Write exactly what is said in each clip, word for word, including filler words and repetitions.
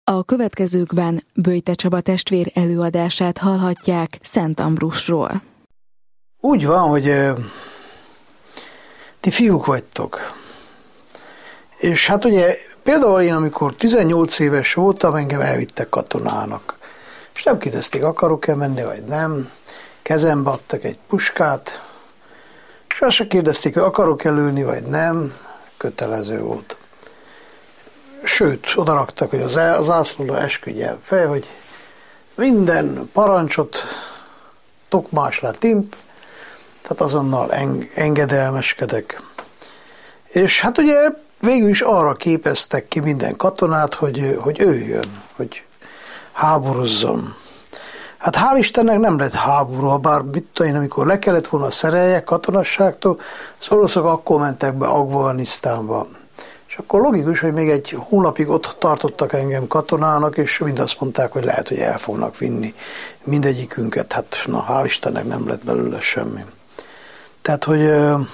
A következőkben Böjte Csaba testvér előadását hallhatják Szent Ambrusról. Úgy van, hogy e, ti fiúk vagytok. És hát ugye például én, amikor tizennyolc éves voltam, engem elvittek katonának. És nem kérdezték, akarok-e menni, vagy nem. Kezembe adtak egy puskát, és azt se kérdezték, hogy akarok-e lőni, vagy nem. Kötelező volt. Sőt, odaraktak, hogy az zászlóra esküdjen fel, hogy minden parancsot tokmás le timp, tehát azonnal engedelmeskedek. És hát ugye végül is arra képeztek ki minden katonát, hogy, hogy ő jön, hogy háborúzzon. Hát hál' Istennek nem lett háború, bár mit tudom én, amikor le kellett volna szereljek katonasságtól, az oroszok akkor mentek be Afganisztánba. És akkor logikus, hogy még egy hónapig ott tartottak engem katonának, és mind azt mondták, hogy lehet, hogy el fognak vinni mindegyikünket. Hát na, hál' Istennek nem lett belőle semmi. Tehát, hogy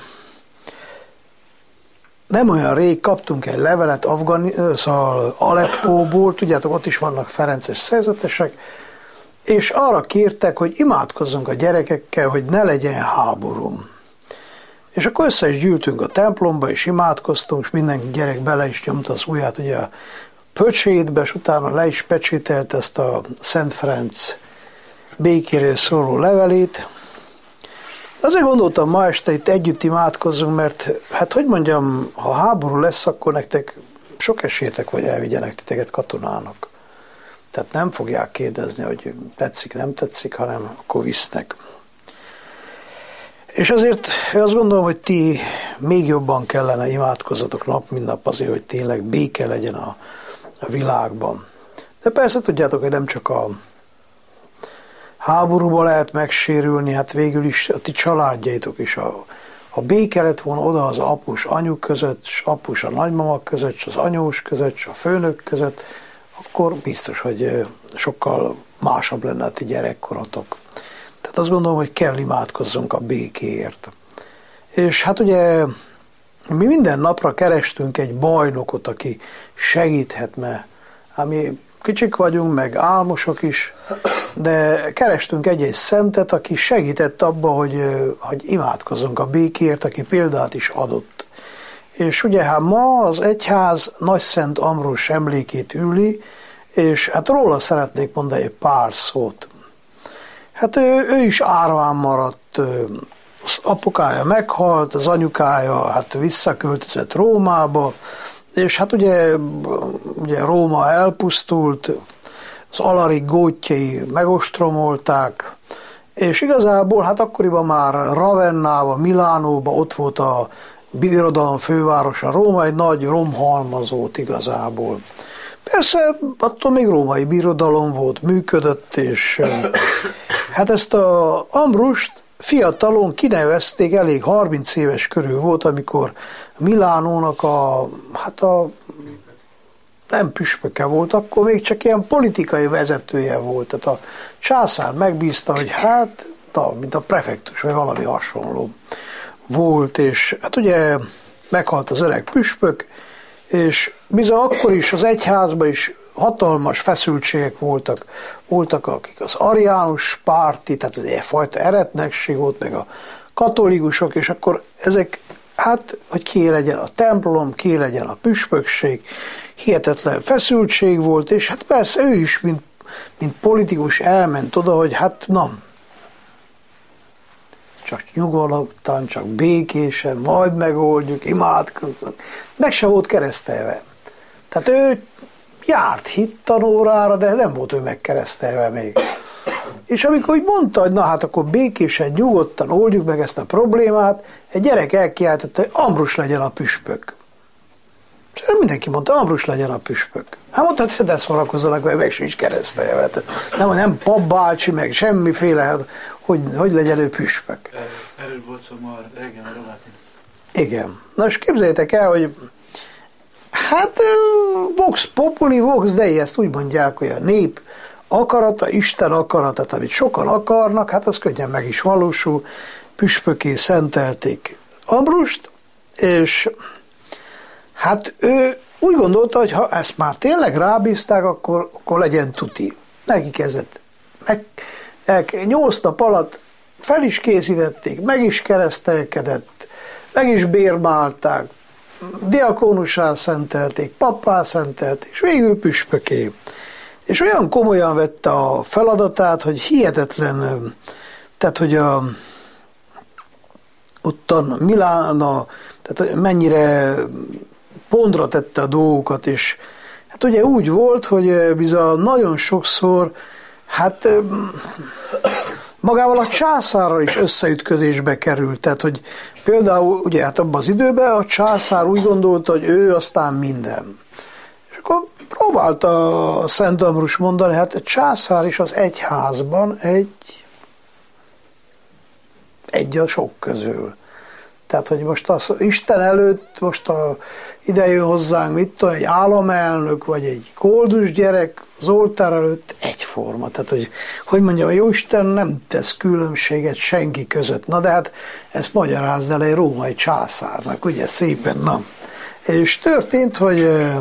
nem olyan rég kaptunk egy levelet Afgani, szóval Aleppóból, tudjátok, ott is vannak ferences szerzetesek, és arra kértek, hogy imádkozzunk a gyerekekkel, hogy ne legyen háború. És akkor össze is gyűltünk a templomba, és imádkoztunk, és minden gyerek bele is nyomta az ujját ugye a pöcsétbe, és utána le is pecsételt ezt a Szent Ferenc békéről szóló levelét. Azért gondoltam, ma este itt együtt imádkozzunk, mert hát hogy mondjam, ha háború lesz, akkor nektek sok esélytek, hogy elvigyenek titeket katonának. Tehát nem fogják kérdezni, hogy tetszik, nem tetszik, hanem akkor visznek. És azért azt gondolom, hogy ti még jobban kellene imádkozzatok nap, mint nap azért, hogy tényleg béke legyen a, a világban. De persze tudjátok, hogy nem csak a háborúban lehet megsérülni, hát végül is a ti családjaitok is. A, ha béke lett volna oda az apus anyuk között, és apus a nagymama között, és az anyós között, és a főnök között, akkor biztos, hogy sokkal másabb lenne a ti gyerekkorotok. Tehát azt gondolom, hogy kell imádkozzunk a békéért. És hát ugye mi minden napra kerestünk egy bajnokot, aki segíthet, mert hát mi kicsik vagyunk, meg álmosok is, de kerestünk egy-egy szentet, aki segített abba, hogy, hogy imádkozzunk a békéért, aki példát is adott. És ugye hát ma az egyház Nagyszent Ambrus emlékét üli, és hát róla szeretnék mondani egy pár szót. Hát ő, ő is árván maradt, az apukája meghalt, az anyukája hát visszaköltözött Rómába, és hát ugye, ugye Róma elpusztult, az Alarik gótjai megostromolták, és igazából hát akkoriban már Ravennában, Milánóban ott volt a birodalom fővárosa Róma, egy nagy romhalmazót igazából. Persze attól még római birodalom volt, működött, és hát ezt a Ambrust fiatalon kinevezték, elég harminc éves körül volt, amikor Milánónak a, hát a nem püspöke volt, akkor még csak ilyen politikai vezetője volt. Tehát a császár megbízta, hogy hát, na, mint a prefektus, vagy valami hasonló volt, és hát ugye meghalt az öreg püspök, és bizony akkor is az egyházban is hatalmas feszültségek voltak, voltak akik az ariánus párti, tehát ez egyfajta eretnekség volt, meg a katolikusok, és akkor ezek, hát, hogy ki legyen a templom, ki legyen a püspökség, hihetetlen feszültség volt, és hát persze ő is, mint, mint politikus elment oda, hogy hát na, csak nyugodtan, csak békésen, majd megoldjuk, imádkozzunk. Meg se volt keresztelve. Tehát ő járt hittanórára, de nem volt ő megkeresztelve még. És amikor úgy mondta, hogy na hát akkor békésen, nyugodtan oldjuk meg ezt a problémát, egy gyerek elkiáltotta, hogy Ambrus legyen a püspök. És mindenki mondta, Ambrus legyen a püspök. Hát mondta, hogy de szórakozzanak, mert meg sincs keresztelve. Nem, nem papbácsi, meg semmiféle, hogy, hogy legyen ő püspök. Erről volt szó már régen a Romátin. Igen. Na és képzeljétek el, hogy hát vox populi, vox dei, ezt úgy mondják, hogy a nép akarata, Isten akarata, amit sokan akarnak, hát az könnyen meg is valósul. Püspökké szentelték Ambrust, és hát ő úgy gondolta, hogy ha ezt már tényleg rábízták, akkor, akkor legyen tuti. Neki kezdett. Meg, el, nyolc nap alatt fel is készítették, meg is keresztelkedett, meg is bérmálták, diakónussá szentelték, pappá szentelték, és végül püspöké. És olyan komolyan vette a feladatát, hogy hihetetlen, tehát hogy a, ottan Milána, tehát mennyire pontra tette a dolgokat, és hát ugye úgy volt, hogy bizony nagyon sokszor, hát magával a császárral is összeütközésbe került, tehát hogy például ugye hát abban az időben a császár úgy gondolta, hogy ő aztán minden. És akkor próbálta Szent Ambrus mondani, hát a császár is az egyházban egy, egy a sok közül. Tehát, hogy most az Isten előtt, most a, ide jön hozzánk, mit tudom, egy államelnök, vagy egy koldus gyerek, az oltár előtt egyforma. Tehát, hogy, hogy mondjam, a Jóisten nem tesz különbséget senki között. Na, de hát ezt magyarázd el egy római császárnak, ugye szépen, na. És történt, hogy e,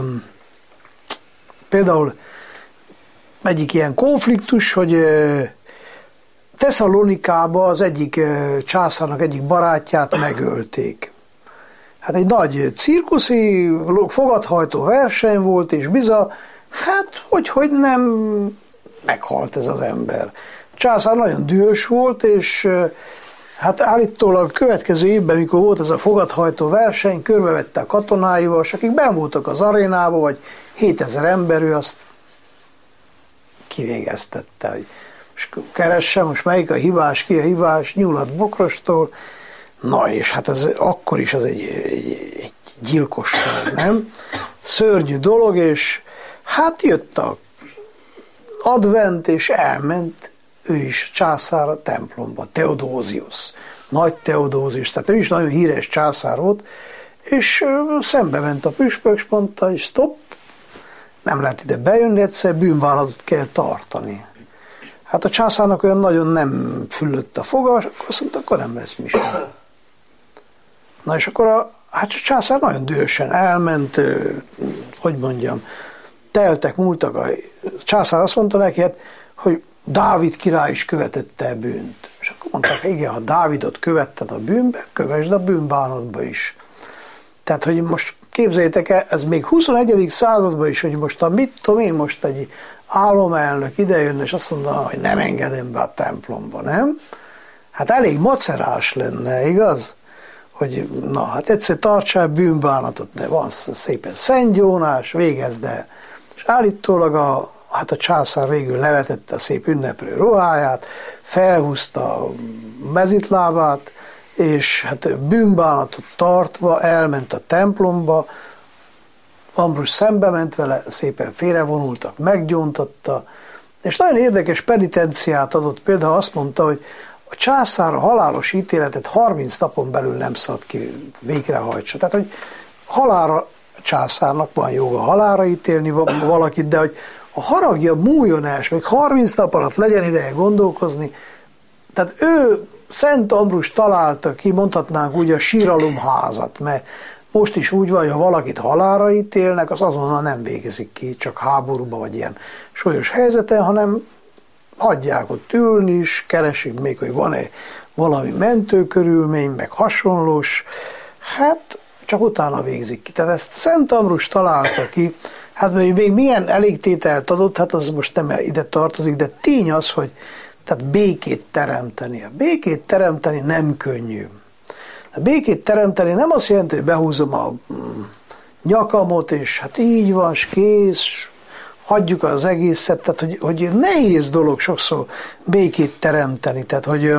például egyik ilyen konfliktus, hogy e, Tesszalonikában az egyik császárnak egyik barátját megölték. Hát egy nagy cirkuszi fogathajtó verseny volt, és biza, hát hogy, hogy nem meghalt ez az ember. A császár nagyon dühös volt, és hát állítólag a következő évben, mikor volt ez a fogathajtó verseny, körbevette a katonáival, és akik benn voltak az arénában, vagy hétezer ember, ő azt kivégeztette. És keresse, most melyik a hibás, ki a hibás, nyúlat bokrostól. Na, és hát ez akkor is az egy, egy, egy gyilkosság, nem? Szörnyű dolog, és hát jött a advent, és elment ő is császár a templomba, Theodosius, nagy Theodosius, tehát ő is nagyon híres császár volt, és szembe ment a püspök, és mondta, hogy stop, nem lehet ide bejönni, egyszer bűnvállalatot kell tartani. Hát a császárnak olyan nagyon nem füllött a foga, és akkor azt mondta, akkor nem lesz mise. Na és akkor a, hát a császár nagyon dühösen elment, hogy mondjam, teltek, múltak, a császár azt mondta neki, hát, hogy Dávid király is követette a bűnt. És akkor mondták, igen, ha Dávidot követted a bűnbe, kövesd a bűnbánatba is. Tehát, hogy most képzeljétek el, ez még huszonegyedik században is, hogy most a mit tudom én, most egy államelnök idejön, és azt mondta, hogy nem engedem be a templomba, nem? Hát elég macerás lenne, igaz? Hogy na, hát egyszer tartsál bűnbánatot, de van szépen szentgyónás, végezd el. És állítólag a, hát a császár végül levetette a szép ünneplő ruháját, felhúzta a mezitlábát, és hát bűnbánatot tartva elment a templomba, Ambrus szembe ment vele, szépen félrevonultak, meggyóntatta, és nagyon érdekes penitenciát adott, például azt mondta, hogy a császár a halálos ítéletet harminc napon belül nem szabad ki végrehajtsa. Tehát, hogy halálra, a császárnak van joga halálra ítélni valakit, de hogy a haragja múljon el, és még harminc nap alatt legyen ideje gondolkozni. Tehát ő, Szent Ambrus találta ki, mondhatnánk úgy, a síralomházat, mert most is úgy van, hogy ha valakit halálra ítélnek, az azonnal nem végezik ki, csak háborúba vagy ilyen súlyos helyzeten, hanem hagyják ott ülni is, keresik még, hogy van-e valami mentőkörülmény, meg hasonlós, hát csak utána végzik ki. Tehát ezt Szent Ambrus találta ki, hát még milyen elégtételt adott, hát az most nem ide tartozik, de tény az, hogy tehát békét teremteni. A békét teremteni nem könnyű. A békét teremteni nem azt jelenti, hogy behúzom a nyakamot, és hát így van, és kész, hagyjuk az egészet, tehát hogy, hogy nehéz dolog sokszor békét teremteni. Tehát, hogy,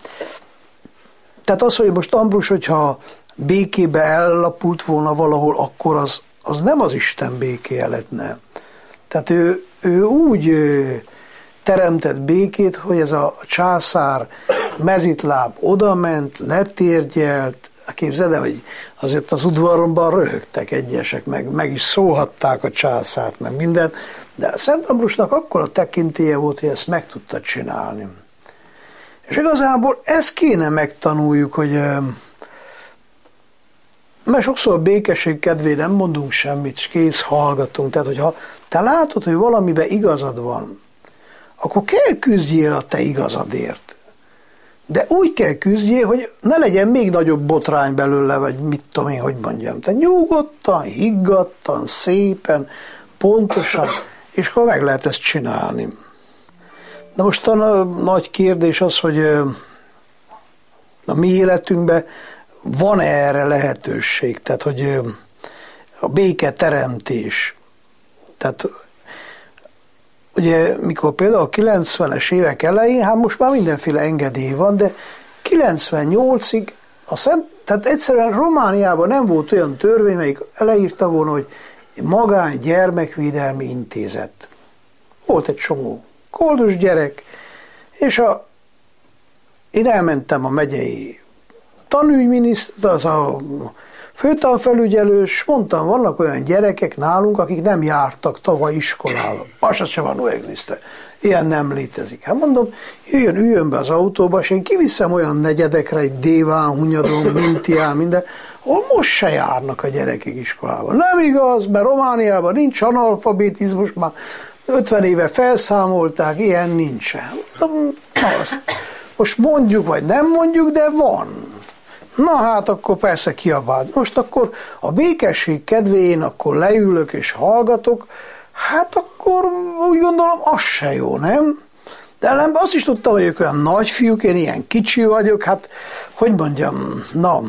tehát az, hogy most Ambrus, hogyha békébe ellapult volna valahol, akkor az, az nem az Isten békéje lehetne. Tehát ő, ő úgy teremtett békét, hogy ez a császár mezitláb odament, letérgyelt, képzeld el, hogy azért az udvaromban röhögtek egyesek, meg, meg is szóhatták a császárt, meg mindent, de Szent Ambrusnak akkor a tekintélye volt, hogy ezt meg tudta csinálni. És igazából ezt kéne megtanuljuk, hogy mert sokszor a békesség kedvéért nem mondunk semmit, és kész, hallgatunk. Tehát, hogyha te látod, hogy valamiben igazad van, akkor kell küzdjél a te igazadért. De úgy kell küzdjél, hogy ne legyen még nagyobb botrány belőle, vagy mit tudom én, hogy mondjam. Te nyugodtan, higgadtan, szépen, pontosan, és akkor meg lehet ezt csinálni. Na most a nagy kérdés az, hogy a mi életünkben van erre lehetőség, tehát hogy a béketeremtés. Tehát ugye, mikor például a kilencvenes évek elején, hát most már mindenféle engedély van, de kilencvennyolcig, a szent, tehát egyszerűen Romániában nem volt olyan törvény, melyik leírta volna, hogy magány gyermekvédelmi intézet. Volt egy csomó koldus gyerek, és a, én elmentem a megyei tanügyminiszter, az a főtanfelügyelő, és mondtam, vannak olyan gyerekek nálunk, akik nem jártak tavaly iskolába. Az sem van, existe. Ilyen nem létezik. Hát mondom, jöjjön, üljön be az autóba, és én kiviszem olyan negyedekre, egy Déván, Hunyadon, Mintián, minden, ahol most se járnak a gyerekek iskolába. Nem igaz, mert Romániában nincs analfabetizmus, már ötven éve felszámolták, ilyen nincsen. Most mondjuk, vagy nem mondjuk, de van. Na hát akkor persze kiabált. Most akkor a békesség kedvéért akkor leülök és hallgatok, hát akkor úgy gondolom, az se jó, nem? De ellenben azt is tudtam, hogy ők olyan nagyfiúk, én ilyen kicsi vagyok, hát hogy mondjam, na,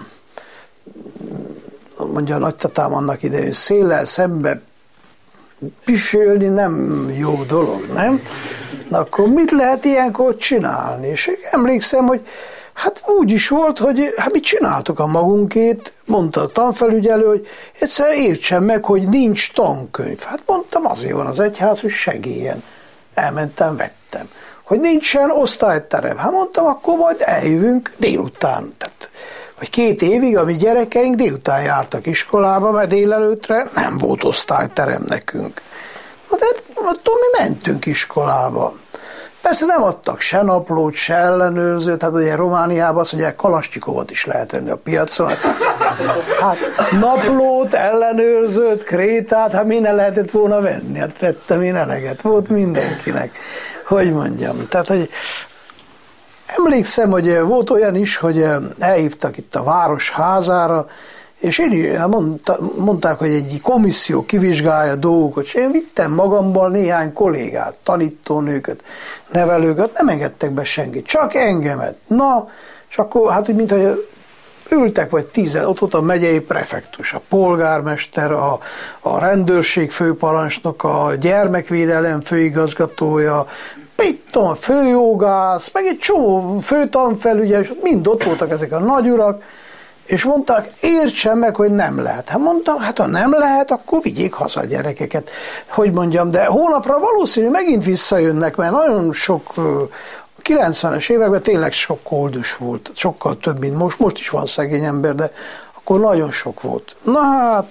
mondja a nagytatám annak idején, széllel szembe pisélni nem jó dolog, nem? Na akkor mit lehet ilyenkor csinálni? És emlékszem, hogy hát úgy is volt, hogy hát mi csináltuk a magunkét, mondta a tanfelügyelő, hogy egyszerűen értsen meg, hogy nincs tankönyv. Hát mondtam, azért van az egyház, hogy segélyen. Elmentem, vettem. Hogy nincsen osztályterem. Hát mondtam, akkor majd eljövünk délután. Tehát, vagy két évig a mi gyerekeink délután jártak iskolába, mert délelőttre nem volt osztályterem nekünk. De attól mi mentünk iskolába. Persze nem adtak se naplót, se ellenőrzőt, hát ugye Romániában azt mondják, kalasnyikovot is lehet venni a piacon. Hát, hát naplót, ellenőrzőt, krétát, hát mi ne lehetett volna venni? Hát vettem én eleget, volt mindenkinek. Hogy mondjam, tehát hogy emlékszem, hogy volt olyan is, hogy elhívtak itt a városházára, és én mondta, mondták, hogy egy komisszió kivizsgálja dolgokat, és én vittem magammal néhány kollégát, tanítónőket, nevelőket, nem engedtek be senkit, csak engemet. Na, és akkor hát úgy, mint hogy ültek vagy tízen, ott volt a megyei prefektus, a polgármester, a, a rendőrség főparancsnok, a gyermekvédelem főigazgatója, mit tudom, a főjogász, meg egy csomó főtanfelügyelő, és mind ott voltak ezek a nagyurak, és mondták, értsen meg, hogy nem lehet. Hát mondtam, hát ha nem lehet, akkor vigyék haza a gyerekeket. Hogy mondjam, de hónapra valószínű megint visszajönnek, mert nagyon sok, kilencvenes években tényleg sok koldus volt, sokkal több, mint most. Most is van szegény ember, de akkor nagyon sok volt. Na hát,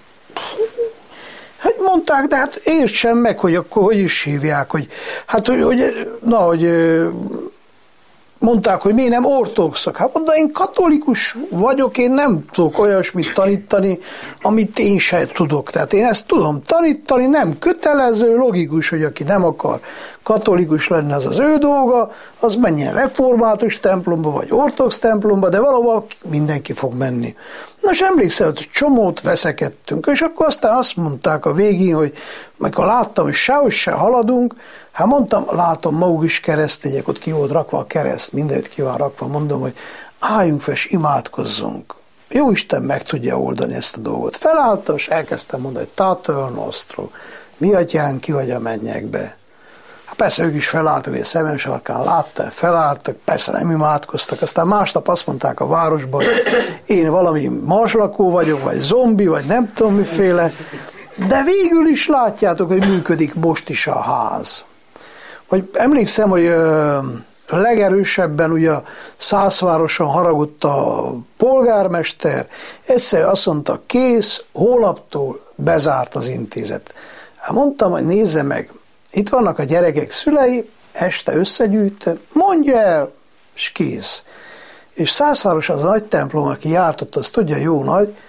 hát mondták, de hát értsen meg, hogy akkor hogy is hívják, hogy hát, hogy, hogy na, hogy mondták, hogy miért nem ortodoxok. Hát mondta, én katolikus vagyok, én nem tudok olyasmit tanítani, amit én se tudok. Tehát én ezt tudom tanítani, nem kötelező, logikus, hogy aki nem akar katolikus lenni, az az ő dolga, az menjen református templomba, vagy ortodox templomba, de valahol mindenki fog menni. Nos, emlékszel, hogy csomót veszekedtünk, és akkor aztán azt mondták a végén, hogy amikor láttam, hogy sehogy se haladunk, hát mondtam, látom, maguk is keresztények, ott ki volt rakva a kereszt, mindenütt ki van rakva, mondom, hogy álljunk fel, és imádkozzunk. Jóisten meg tudja oldani ezt a dolgot. Felálltam, és elkezdtem mondani, hogy Tater Nostro, mi atyánk, ki vagy a mennyekbe. Hát persze ők is felálltak, hogy a szemem sarkán láttam, felálltak, persze nem imádkoztak, aztán másnap azt mondták a városban, hogy én valami marslakó vagyok, vagy zombi, vagy nem tudom miféle, de végül is látjátok, hogy működik most is a ház. Vagy emlékszem, hogy ö, legerősebben ugye a Szászvároson haragudott a polgármester, egyszer azt mondta, kész, holnaptól bezárt az intézet. Hát mondtam, hogy nézze meg, itt vannak a gyerekek szülei, este összegyűjte, mondja el, és kész. És Szászváros az a nagy templom, aki járt ott, az tudja, jó nagy,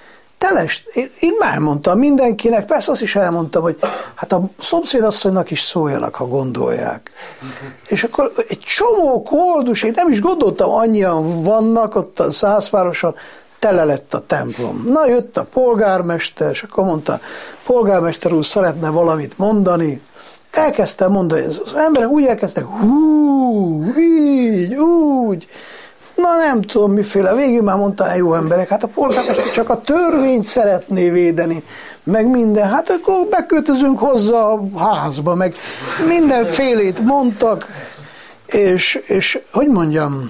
teles, én, én már mondtam mindenkinek, persze azt is elmondtam, hogy hát a szomszédasszonynak is szóljanak, ha gondolják. És akkor egy csomó koldus, én nem is gondoltam, annyian vannak ott a Szászvároson, tele lett a templom. Na, jött a polgármester, és akkor mondta, polgármester úr szeretne valamit mondani. Elkezdtem mondani, az emberek úgy elkezdtek, hú, így, úgy. Na nem tudom miféle, végül már mondta, jó emberek, hát a polgármester csak a törvényt szeretné védeni, meg minden, hát akkor beköltözünk hozzá a házba, meg mindenfélét mondtak, és, és hogy mondjam,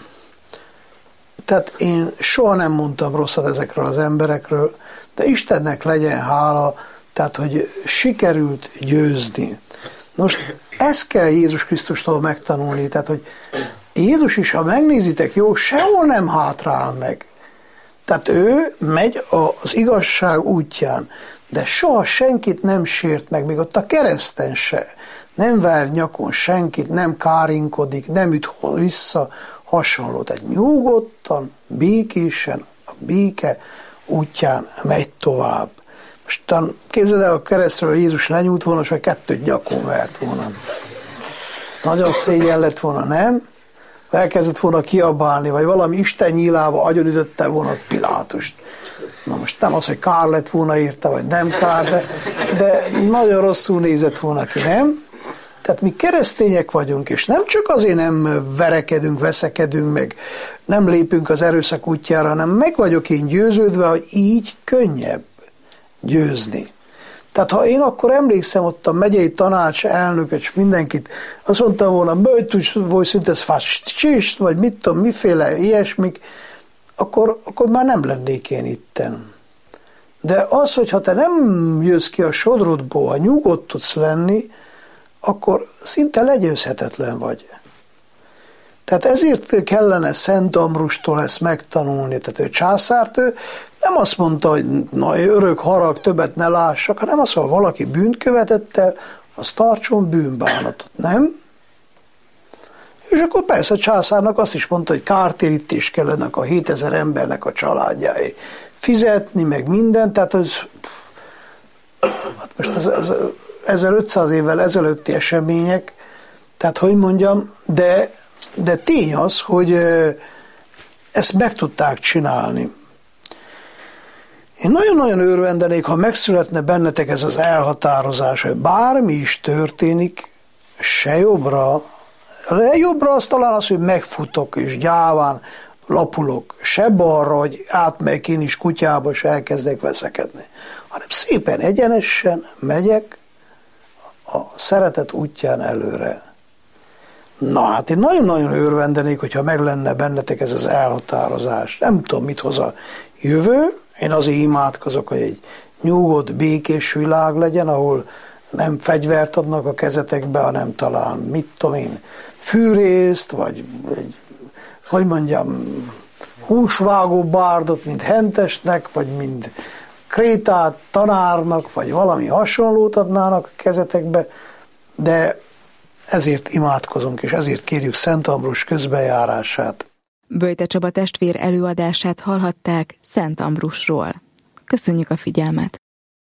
tehát én soha nem mondtam rosszat ezekről az emberekről, de Istennek legyen hála, tehát hogy sikerült győzni. Most ezt kell Jézus Krisztustól megtanulni, tehát hogy Jézus is, ha megnézitek, jó, sehol nem hátrál meg. Tehát ő megy az igazság útján, de soha senkit nem sért meg, még ott a kereszten se. Nem ver nyakon senkit, nem kárinkodik, nem üt vissza, hasonló. Tehát nyugodtan, békésen, a béke útján megy tovább. Most képzeld el, a keresztről Jézus lenyúlt volna, és vagy kettőt nyakon vert volna. Nagyon szégyen lett volna, nem? Elkezdett volna kiabálni, vagy valami Isten nyílába agyonütötte volna Pilátust. Na most nem az, hogy kár lett volna érte, vagy nem kár, de, de nagyon rosszul nézett volna ki, nem? Tehát mi keresztények vagyunk, és nem csak azért nem verekedünk, veszekedünk, meg nem lépünk az erőszak útjára, hanem meg vagyok én győződve, hogy így könnyebb győzni. Tehát ha én akkor emlékszem ott a megyei tanács elnököt, és mindenkit, azt mondtam volna, möjtúgy vagy szüntesz fascist, vagy mit tudom, miféle ilyesmik, akkor, akkor már nem lennék én itten. De az, hogyha te nem jössz ki a sodrodból, ha nyugodt tudsz lenni, akkor szinte legyőzhetetlen vagy. Tehát ezért kellene Szent Ambrustól ezt megtanulni. Tehát ő császárt, ő nem azt mondta, hogy na, örök harag, többet ne lássak, hanem azt mondta, valaki bűnt követett el, az tartson bűnbánatot, nem? És akkor persze a császárnak azt is mondta, hogy kártérítés kellene a hétezer embernek a családjáé fizetni, meg mindent, tehát ez, hát most az, az ezerötszáz évvel ezelőtti események, tehát hogy mondjam, de, de tény az, hogy ezt meg tudták csinálni. Én nagyon-nagyon örvendenék, ha megszületne bennetek ez az elhatározás, hogy bármi is történik, se jobbra, jobbra az talán az, hogy megfutok és gyáván lapulok, se balra, hogy átmegyek én is kutyába, és elkezdek veszekedni, hanem szépen egyenesen megyek a szeretet útján előre. Na hát én nagyon-nagyon örvendenék, hogyha meg lenne bennetek ez az elhatározás. Nem tudom, mit hoz a jövő, én azért imádkozok, hogy egy nyugodt, békés világ legyen, ahol nem fegyvert adnak a kezetekbe, hanem talán, mit tudom én, fűrészt, vagy egy, hogy mondjam, húsvágó bárdot, mint hentesnek, vagy mint krétát tanárnak, vagy valami hasonlót adnának a kezetekbe, de ezért imádkozunk, és ezért kérjük Szent Ambrus közbejárását. Böjte Csaba testvér előadását hallhatták Szent Ambrusról. Köszönjük a figyelmet!